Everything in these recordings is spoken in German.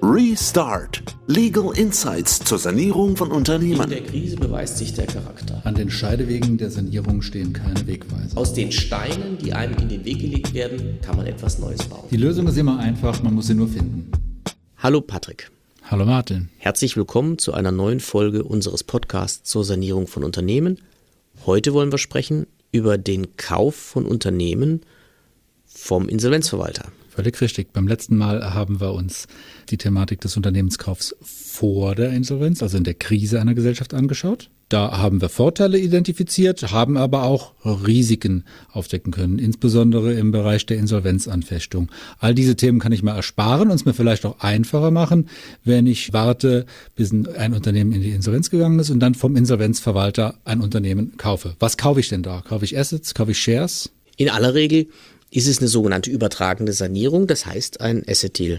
Restart. Legal Insights zur Sanierung von Unternehmen. In der Krise beweist sich der Charakter. An den Scheidewegen der Sanierung stehen keine Wegweiser. Aus den Steinen, die einem in den Weg gelegt werden, kann man etwas Neues bauen. Die Lösung ist immer einfach, man muss sie nur finden. Hallo Patrick. Hallo Martin. Herzlich willkommen zu einer neuen Folge unseres Podcasts zur Sanierung von Unternehmen. Heute wollen wir sprechen über den Kauf von Unternehmen vom Insolvenzverwalter. Völlig richtig. Beim letzten Mal haben wir uns die Thematik des Unternehmenskaufs vor der Insolvenz, also in der Krise einer Gesellschaft, angeschaut. Da haben wir Vorteile identifiziert, haben aber auch Risiken aufdecken können, insbesondere im Bereich der Insolvenzanfechtung. All diese Themen kann ich mir ersparen und es mir vielleicht auch einfacher machen, wenn ich warte, bis ein Unternehmen in die Insolvenz gegangen ist und dann vom Insolvenzverwalter ein Unternehmen kaufe. Was kaufe ich denn da? Kaufe ich Assets? Kaufe ich Shares? In aller Regel ist es eine sogenannte übertragende Sanierung, das heißt ein Asset Deal.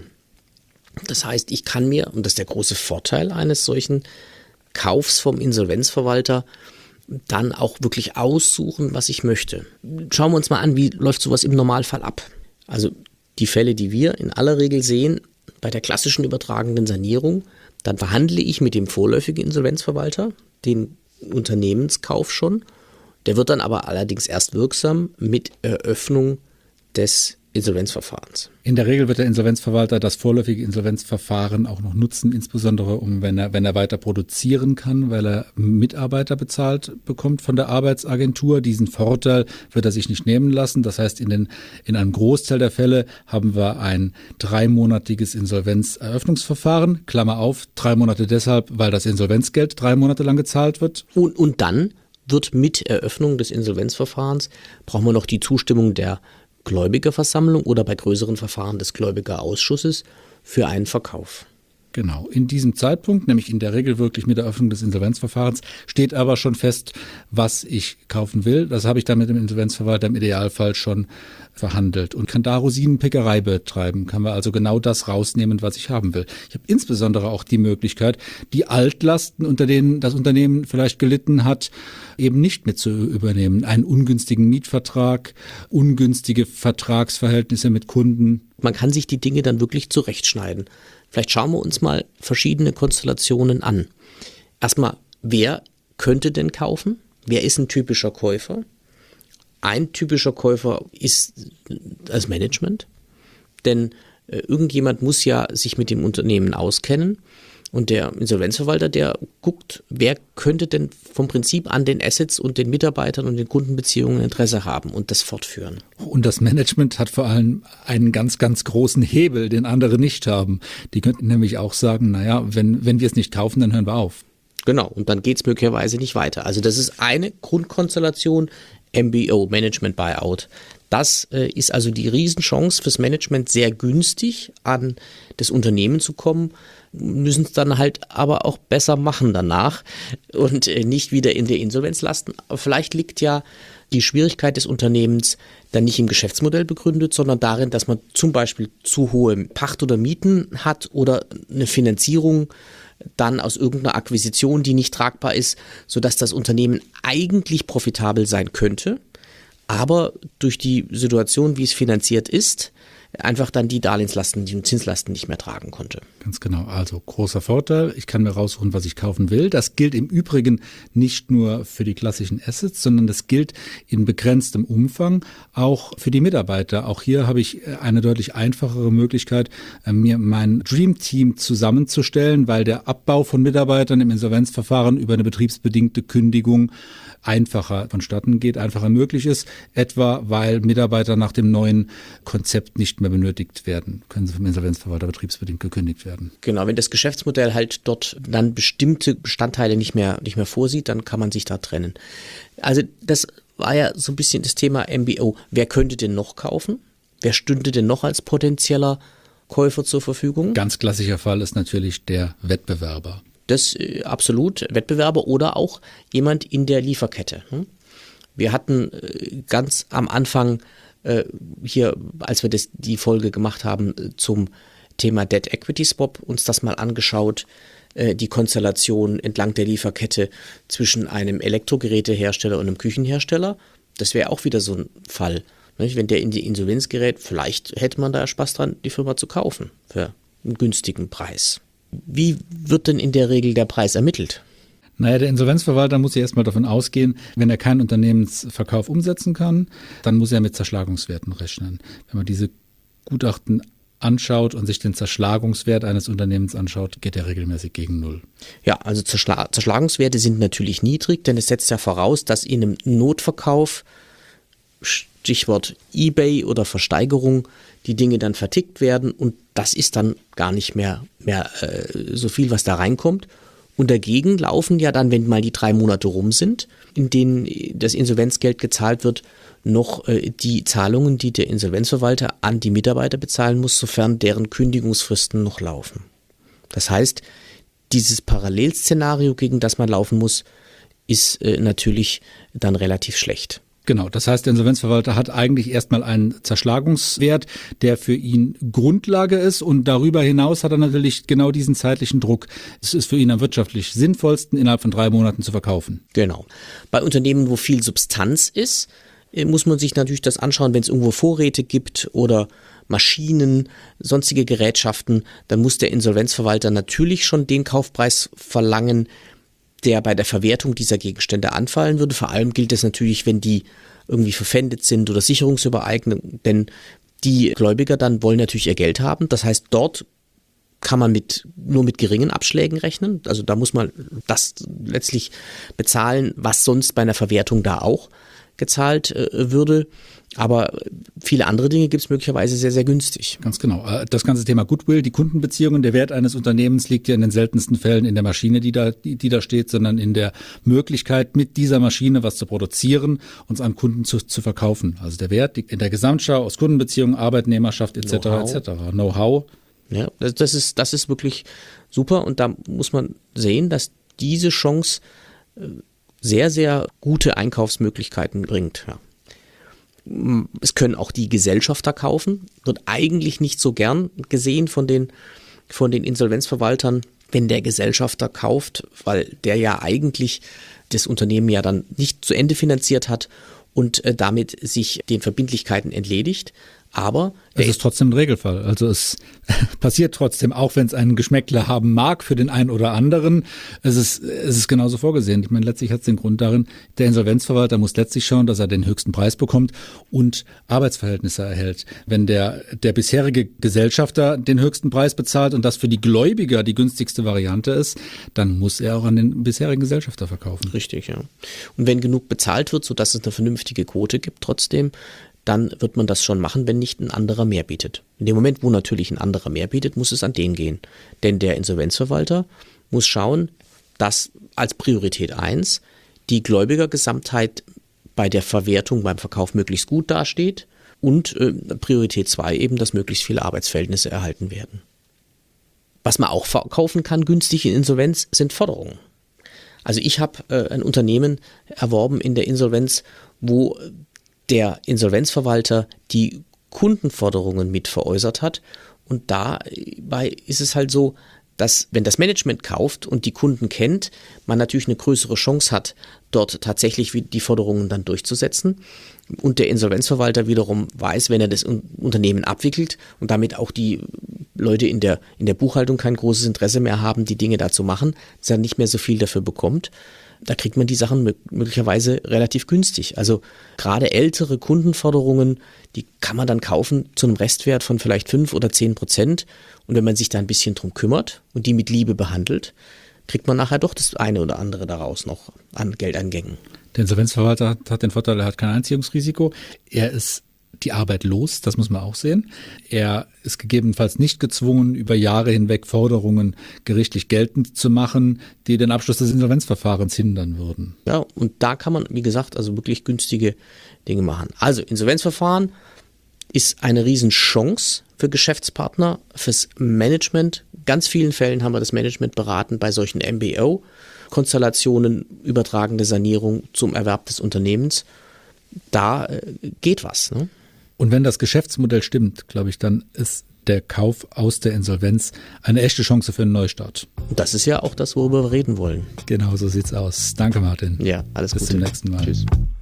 Das heißt, ich kann mir, und das ist der große Vorteil eines solchen Kaufs vom Insolvenzverwalter, dann auch wirklich aussuchen, was ich möchte. Schauen wir uns mal an, wie läuft sowas im Normalfall ab. Also die Fälle, die wir in aller Regel sehen, bei der klassischen übertragenden Sanierung, dann verhandle ich mit dem vorläufigen Insolvenzverwalter den Unternehmenskauf schon. Der wird dann aber allerdings erst wirksam mit Eröffnung des Insolvenzverfahrens. In der Regel wird der Insolvenzverwalter das vorläufige Insolvenzverfahren auch noch nutzen, insbesondere wenn er weiter produzieren kann, weil er Mitarbeiter bezahlt bekommt von der Arbeitsagentur. Diesen Vorteil wird er sich nicht nehmen lassen. Das heißt, in einem Großteil der Fälle haben wir ein 3-monatiges Insolvenzeröffnungsverfahren. Klammer auf, 3 Monate deshalb, weil das Insolvenzgeld 3 Monate lang gezahlt wird. Und dann wird mit Eröffnung des Insolvenzverfahrens, brauchen wir noch die Zustimmung der Gläubigerversammlung oder bei größeren Verfahren des Gläubigerausschusses für einen Verkauf. Genau, in diesem Zeitpunkt, nämlich in der Regel wirklich mit der Eröffnung des Insolvenzverfahrens, steht aber schon fest, was ich kaufen will. Das habe ich dann mit dem Insolvenzverwalter im Idealfall schon verhandelt und kann da Rosinenpickerei betreiben, kann man also genau das rausnehmen, was ich haben will. Ich habe insbesondere auch die Möglichkeit, die Altlasten, unter denen das Unternehmen vielleicht gelitten hat, eben nicht mit zu übernehmen. Einen ungünstigen Mietvertrag, ungünstige Vertragsverhältnisse mit Kunden. Man kann sich die Dinge dann wirklich zurechtschneiden. Vielleicht schauen wir uns mal verschiedene Konstellationen an. Erstmal, wer könnte denn kaufen? Wer ist ein typischer Käufer? Ein typischer Käufer ist das Management, denn irgendjemand muss ja sich mit dem Unternehmen auskennen und der Insolvenzverwalter, der guckt, wer könnte denn vom Prinzip an den Assets und den Mitarbeitern und den Kundenbeziehungen Interesse haben und das fortführen. Und das Management hat vor allem einen ganz, ganz großen Hebel, den andere nicht haben. Die könnten nämlich auch sagen, naja, wenn wir es nicht kaufen, dann hören wir auf. Genau, und dann geht es möglicherweise nicht weiter. Also das ist eine Grundkonstellation, MBO, Management Buyout. Das ist also die Riesenchance fürs Management, sehr günstig an das Unternehmen zu kommen, müssen es dann halt aber auch besser machen danach und nicht wieder in der Insolvenz lasten. Aber vielleicht liegt ja die Schwierigkeit des Unternehmens dann nicht im Geschäftsmodell begründet, sondern darin, dass man zum Beispiel zu hohe Pacht oder Mieten hat oder eine Finanzierung dann aus irgendeiner Akquisition, die nicht tragbar ist, sodass das Unternehmen eigentlich profitabel sein könnte, aber durch die Situation, wie es finanziert ist, einfach dann die Darlehenslasten, die Zinslasten nicht mehr tragen konnte. Ganz genau, also großer Vorteil, ich kann mir raussuchen, was ich kaufen will. Das gilt im Übrigen nicht nur für die klassischen Assets, sondern das gilt in begrenztem Umfang auch für die Mitarbeiter. Auch hier habe ich eine deutlich einfachere Möglichkeit, mir mein Dream Team zusammenzustellen, weil der Abbau von Mitarbeitern im Insolvenzverfahren über eine betriebsbedingte Kündigung einfacher vonstatten geht, einfacher möglich ist, etwa weil Mitarbeiter nach dem neuen Konzept nicht mehr benötigt werden, können sie vom Insolvenzverwalter betriebsbedingt gekündigt werden. Genau, wenn das Geschäftsmodell halt dort dann bestimmte Bestandteile nicht mehr vorsieht, dann kann man sich da trennen. Also das war ja so ein bisschen das Thema MBO. Wer könnte denn noch kaufen? Wer stünde denn noch als potenzieller Käufer zur Verfügung? Ganz klassischer Fall ist natürlich der Wettbewerber. Das absolut, Wettbewerber oder auch jemand in der Lieferkette. Wir hatten ganz am Anfang hier, als wir die Folge gemacht haben zum Thema Debt Equity Swap, uns das mal angeschaut, die Konstellation entlang der Lieferkette zwischen einem Elektrogerätehersteller und einem Küchenhersteller. Das wäre auch wieder so ein Fall. Wenn der in die Insolvenz gerät, vielleicht hätte man da Spaß dran, die Firma zu kaufen für einen günstigen Preis. Wie wird denn in der Regel der Preis ermittelt? Naja, der Insolvenzverwalter muss ja erstmal davon ausgehen, wenn er keinen Unternehmensverkauf umsetzen kann, dann muss er mit Zerschlagungswerten rechnen. Wenn man diese Gutachten anschaut und sich den Zerschlagungswert eines Unternehmens anschaut, geht er regelmäßig gegen Null. Ja, also Zerschlagungswerte sind natürlich niedrig, denn es setzt ja voraus, dass in einem Notverkauf, Stichwort eBay oder Versteigerung, die Dinge dann vertickt werden und das ist dann gar nicht mehr so viel, was da reinkommt. Und dagegen laufen ja dann, wenn mal die 3 Monate rum sind, in denen das Insolvenzgeld gezahlt wird, noch die Zahlungen, die der Insolvenzverwalter an die Mitarbeiter bezahlen muss, sofern deren Kündigungsfristen noch laufen. Das heißt, dieses Parallelszenario, gegen das man laufen muss, ist natürlich dann relativ schlecht. Genau, das heißt, der Insolvenzverwalter hat eigentlich erstmal einen Zerschlagungswert, der für ihn Grundlage ist und darüber hinaus hat er natürlich genau diesen zeitlichen Druck. Es ist für ihn am wirtschaftlich sinnvollsten, innerhalb von 3 Monaten zu verkaufen. Genau. Bei Unternehmen, wo viel Substanz ist, muss man sich natürlich das anschauen, wenn es irgendwo Vorräte gibt oder Maschinen, sonstige Gerätschaften, dann muss der Insolvenzverwalter natürlich schon den Kaufpreis verlangen, der bei der Verwertung dieser Gegenstände anfallen würde. Vor allem gilt das natürlich, wenn die irgendwie verpfändet sind oder Sicherungsübereignung, denn die Gläubiger dann wollen natürlich ihr Geld haben. Das heißt, dort kann man nur mit geringen Abschlägen rechnen. Also da muss man das letztlich bezahlen, was sonst bei einer Verwertung da auch gezahlt würde. Aber viele andere Dinge gibt es möglicherweise sehr, sehr günstig. Ganz genau. Das ganze Thema Goodwill, die Kundenbeziehungen, der Wert eines Unternehmens liegt ja in den seltensten Fällen in der Maschine, die da steht, sondern in der Möglichkeit, mit dieser Maschine was zu produzieren und es an Kunden zu verkaufen. Also der Wert liegt in der Gesamtschau aus Kundenbeziehungen, Arbeitnehmerschaft etc. etc. Know-how. Ja, das ist wirklich super und da muss man sehen, dass diese Chance sehr, sehr gute Einkaufsmöglichkeiten bringt. Ja. Es können auch die Gesellschafter kaufen, wird eigentlich nicht so gern gesehen von den Insolvenzverwaltern, wenn der Gesellschafter kauft, weil der ja eigentlich das Unternehmen ja dann nicht zu Ende finanziert hat und damit sich den Verbindlichkeiten entledigt. Aber es ist trotzdem ein Regelfall. Also es passiert trotzdem, auch wenn es einen Geschmäckler haben mag für den einen oder anderen. Es ist genauso vorgesehen. Ich meine, letztlich hat es den Grund darin, der Insolvenzverwalter muss letztlich schauen, dass er den höchsten Preis bekommt und Arbeitsverhältnisse erhält. Wenn der bisherige Gesellschafter den höchsten Preis bezahlt und das für die Gläubiger die günstigste Variante ist, dann muss er auch an den bisherigen Gesellschafter verkaufen. Richtig, ja. Und wenn genug bezahlt wird, sodass es eine vernünftige Quote gibt trotzdem, dann wird man das schon machen, wenn nicht ein anderer mehr bietet. In dem Moment, wo natürlich ein anderer mehr bietet, muss es an den gehen. Denn der Insolvenzverwalter muss schauen, dass als Priorität 1 die Gläubigergesamtheit bei der Verwertung, beim Verkauf möglichst gut dasteht und Priorität 2 eben, dass möglichst viele Arbeitsverhältnisse erhalten werden. Was man auch verkaufen kann günstig in Insolvenz, sind Forderungen. Also ich habe ein Unternehmen erworben in der Insolvenz, wo der Insolvenzverwalter die Kundenforderungen mit veräußert hat. Und dabei ist es halt so, dass wenn das Management kauft und die Kunden kennt, man natürlich eine größere Chance hat, dort tatsächlich die Forderungen dann durchzusetzen. Und der Insolvenzverwalter wiederum weiß, wenn er das Unternehmen abwickelt und damit auch die Leute in der Buchhaltung kein großes Interesse mehr haben, die Dinge da zu machen, dass er nicht mehr so viel dafür bekommt. Da kriegt man die Sachen möglicherweise relativ günstig. Also gerade ältere Kundenforderungen, die kann man dann kaufen zu einem Restwert von vielleicht 5 oder 10%. Und wenn man sich da ein bisschen drum kümmert und die mit Liebe behandelt, kriegt man nachher doch das eine oder andere daraus noch an Geldeingängen. Der Insolvenzverwalter hat den Vorteil, er hat kein Einziehungsrisiko. Er ist die Arbeit los, das muss man auch sehen. Er ist gegebenenfalls nicht gezwungen, über Jahre hinweg Forderungen gerichtlich geltend zu machen, die den Abschluss des Insolvenzverfahrens hindern würden. Ja, und da kann man, wie gesagt, also wirklich günstige Dinge machen. Also Insolvenzverfahren ist eine Riesenchance für Geschäftspartner, fürs Management. In ganz vielen Fällen haben wir das Management beraten bei solchen MBO-Konstellationen, übertragende Sanierung zum Erwerb des Unternehmens. Da geht was, ne? Und wenn das Geschäftsmodell stimmt, glaube ich, dann ist der Kauf aus der Insolvenz eine echte Chance für einen Neustart. Und das ist ja auch das, worüber wir reden wollen. Genau, so sieht's aus. Danke, Martin. Ja, alles Gute. Bis zum nächsten Mal. Tschüss.